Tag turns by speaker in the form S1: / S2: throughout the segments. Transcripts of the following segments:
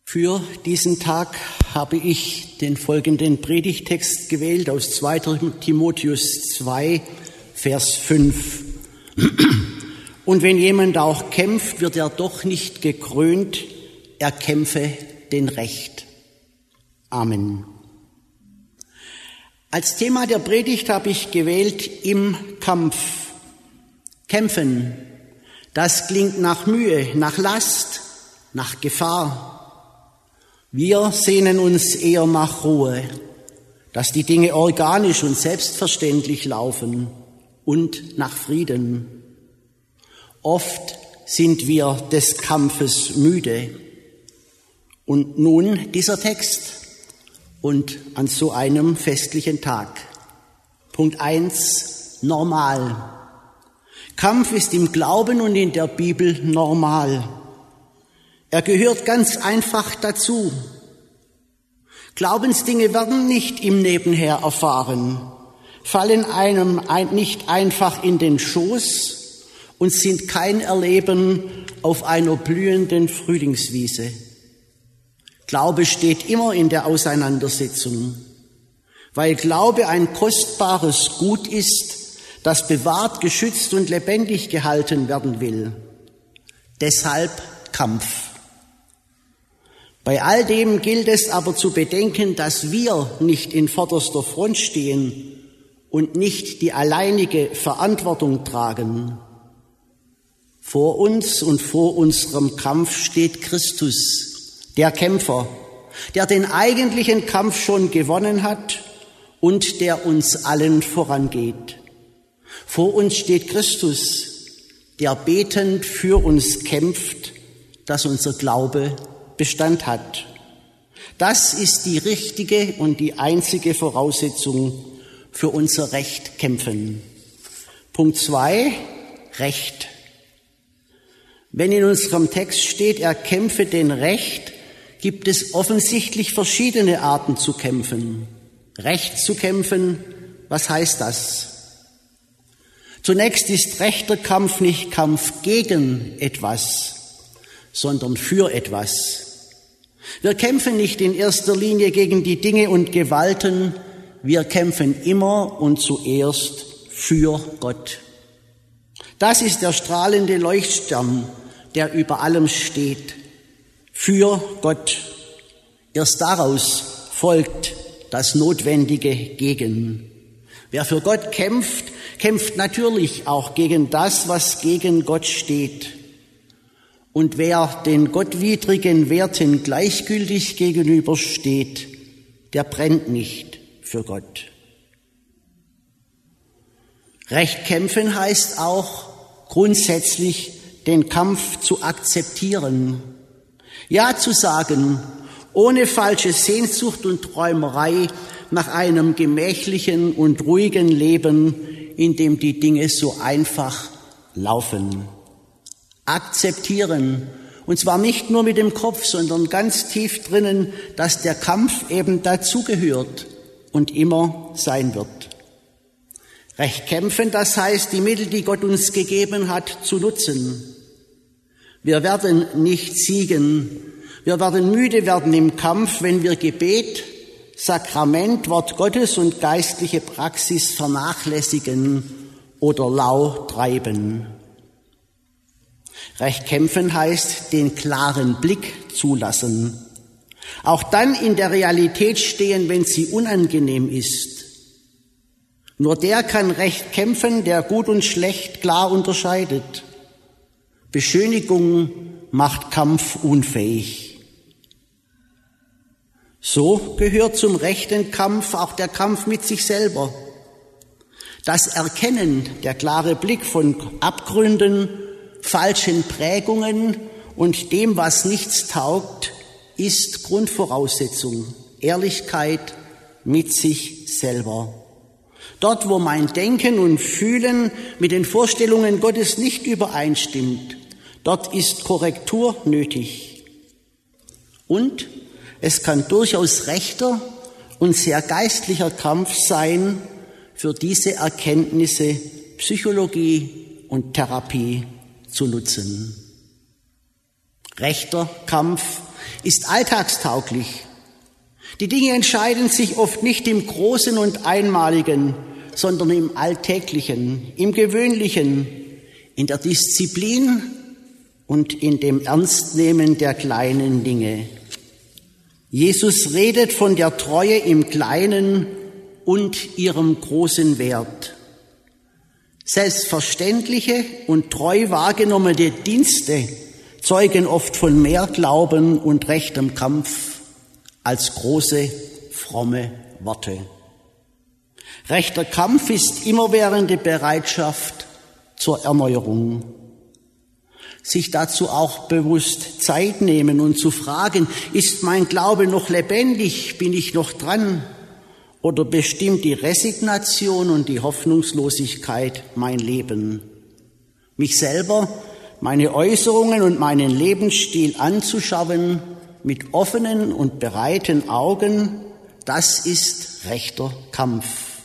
S1: Für diesen Tag habe ich den folgenden Predigtext gewählt aus 2. Timotheus 2, Vers 5. Und wenn jemand auch kämpft, wird er doch nicht gekrönt, er kämpfe denn Recht. Amen. Als Thema der Predigt habe ich gewählt im Kampf. Kämpfen, das klingt nach Mühe, nach Last, nach Gefahr. Wir sehnen uns eher nach Ruhe, dass die Dinge organisch und selbstverständlich laufen und nach Frieden. Oft sind wir des Kampfes müde. Und nun dieser Text und an so einem festlichen Tag. Punkt 1, normal. Kampf ist im Glauben und in der Bibel normal. Er gehört ganz einfach dazu. Glaubensdinge werden nicht im Nebenher erfahren, fallen einem nicht einfach in den Schoß und sind kein Erleben auf einer blühenden Frühlingswiese. Glaube steht immer in der Auseinandersetzung, weil Glaube ein kostbares Gut ist, das bewahrt, geschützt und lebendig gehalten werden will. Deshalb Kampf. Bei all dem gilt es aber zu bedenken, dass wir nicht in vorderster Front stehen und nicht die alleinige Verantwortung tragen. Vor uns und vor unserem Kampf steht Christus, der Kämpfer, der den eigentlichen Kampf schon gewonnen hat und der uns allen vorangeht. Vor uns steht Christus, der betend für uns kämpft, dass unser Glaube Bestand hat. Das ist die richtige und die einzige Voraussetzung für unser Recht kämpfen. Punkt 2, Recht. Wenn in unserem Text steht, er kämpfe denn Recht, gibt es offensichtlich verschiedene Arten zu kämpfen. Recht zu kämpfen, was heißt das? Zunächst ist rechter Kampf nicht Kampf gegen etwas, sondern für etwas. Wir kämpfen nicht in erster Linie gegen die Dinge und Gewalten, wir kämpfen immer und zuerst für Gott. Das ist der strahlende Leuchtstern, der über allem steht. Für Gott. Erst daraus folgt das Notwendige gegen. Wer für Gott kämpft, kämpft natürlich auch gegen das, was gegen Gott steht. Und wer den gottwidrigen Werten gleichgültig gegenübersteht, der brennt nicht für Gott. Recht kämpfen heißt auch grundsätzlich den Kampf zu akzeptieren. Ja zu sagen, ohne falsche Sehnsucht und Träumerei nach einem gemächlichen und ruhigen Leben, in dem die Dinge so einfach laufen. Akzeptieren, und zwar nicht nur mit dem Kopf, sondern ganz tief drinnen, dass der Kampf eben dazugehört und immer sein wird. Recht kämpfen, das heißt, die Mittel, die Gott uns gegeben hat, zu nutzen. Wir werden nicht siegen, wir werden müde werden im Kampf, wenn wir Gebet, Sakrament, Wort Gottes und geistliche Praxis vernachlässigen oder lau treiben. Recht kämpfen heißt, den klaren Blick zulassen. Auch dann in der Realität stehen, wenn sie unangenehm ist. Nur der kann recht kämpfen, der gut und schlecht klar unterscheidet. Beschönigung macht Kampf unfähig. So gehört zum rechten Kampf auch der Kampf mit sich selber. Das Erkennen, der klare Blick von Abgründen, falschen Prägungen und dem, was nichts taugt, ist Grundvoraussetzung. Ehrlichkeit mit sich selber. Dort, wo mein Denken und Fühlen mit den Vorstellungen Gottes nicht übereinstimmt, dort ist Korrektur nötig. Und es kann durchaus rechter und sehr geistlicher Kampf sein, für diese Erkenntnisse Psychologie und Therapie zu nutzen. Rechter Kampf ist alltagstauglich. Die Dinge entscheiden sich oft nicht im Großen und Einmaligen, sondern im Alltäglichen, im Gewöhnlichen, in der Disziplin und in dem Ernstnehmen der kleinen Dinge. Jesus redet von der Treue im Kleinen und ihrem großen Wert. Selbstverständliche und treu wahrgenommene Dienste zeugen oft von mehr Glauben und rechtem Kampf als große, fromme Worte. Rechter Kampf ist immerwährende Bereitschaft zur Erneuerung. Sich dazu auch bewusst Zeit nehmen und zu fragen, ist mein Glaube noch lebendig, bin ich noch dran? Oder bestimmt die Resignation und die Hoffnungslosigkeit mein Leben? Mich selber, meine Äußerungen und meinen Lebensstil anzuschauen mit offenen und bereiten Augen, das ist rechter Kampf.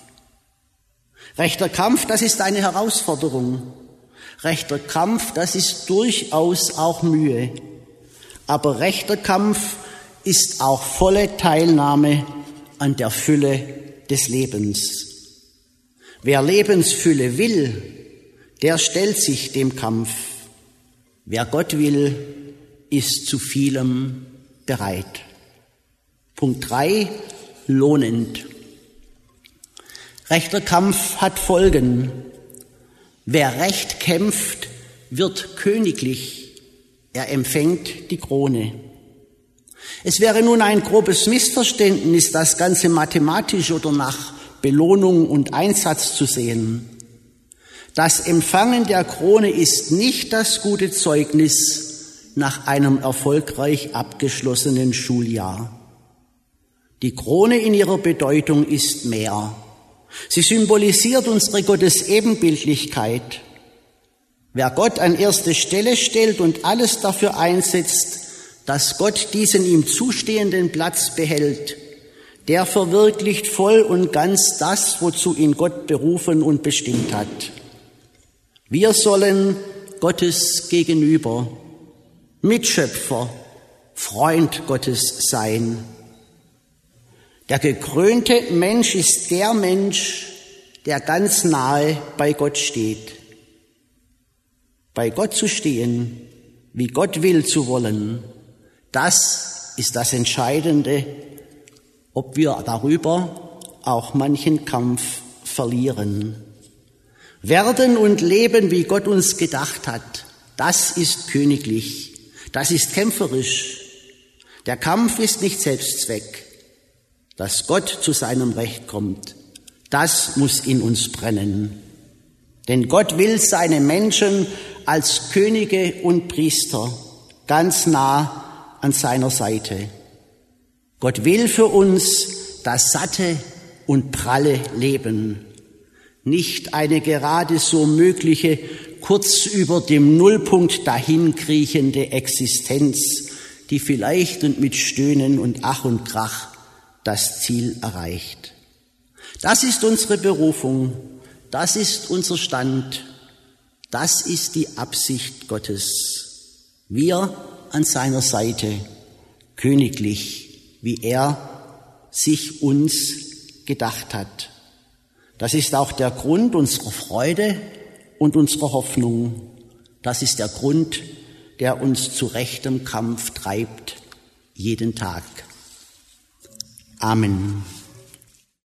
S1: Rechter Kampf, das ist eine Herausforderung. Rechter Kampf, das ist durchaus auch Mühe. Aber rechter Kampf ist auch volle Teilnahme an der Fülle des Lebens. Wer Lebensfülle will, der stellt sich dem Kampf. Wer Gott will, ist zu vielem bereit. Punkt 3, lohnend. Rechter Kampf hat Folgen. Wer Recht kämpft, wird königlich. Er empfängt die Krone. Es wäre nun ein grobes Missverständnis, das Ganze mathematisch oder nach Belohnung und Einsatz zu sehen. Das Empfangen der Krone ist nicht das gute Zeugnis nach einem erfolgreich abgeschlossenen Schuljahr. Die Krone in ihrer Bedeutung ist mehr. Sie symbolisiert unsere Gottesebenbildlichkeit. Wer Gott an erste Stelle stellt und alles dafür einsetzt, dass Gott diesen ihm zustehenden Platz behält, der verwirklicht voll und ganz das, wozu ihn Gott berufen und bestimmt hat. Wir sollen Gottes gegenüber Mitschöpfer, Freund Gottes sein. Der gekrönte Mensch ist der Mensch, der ganz nahe bei Gott steht. Bei Gott zu stehen, wie Gott will zu wollen, das ist das Entscheidende, ob wir darüber auch manchen Kampf verlieren. Werden und leben, wie Gott uns gedacht hat, das ist königlich, das ist kämpferisch. Der Kampf ist nicht Selbstzweck. Dass Gott zu seinem Recht kommt, das muss in uns brennen. Denn Gott will seine Menschen als Könige und Priester ganz nah an seiner Seite. Gott will für uns das satte und pralle Leben, nicht eine gerade so mögliche, kurz über dem Nullpunkt dahinkriechende Existenz, die vielleicht und mit Stöhnen und Ach und Krach das Ziel erreicht. Das ist unsere Berufung, das ist unser Stand, das ist die Absicht Gottes. Wir an seiner Seite, königlich, wie er sich uns gedacht hat. Das ist auch der Grund unserer Freude und unserer Hoffnung. Das ist der Grund, der uns zu rechtem Kampf treibt, jeden Tag. Amen.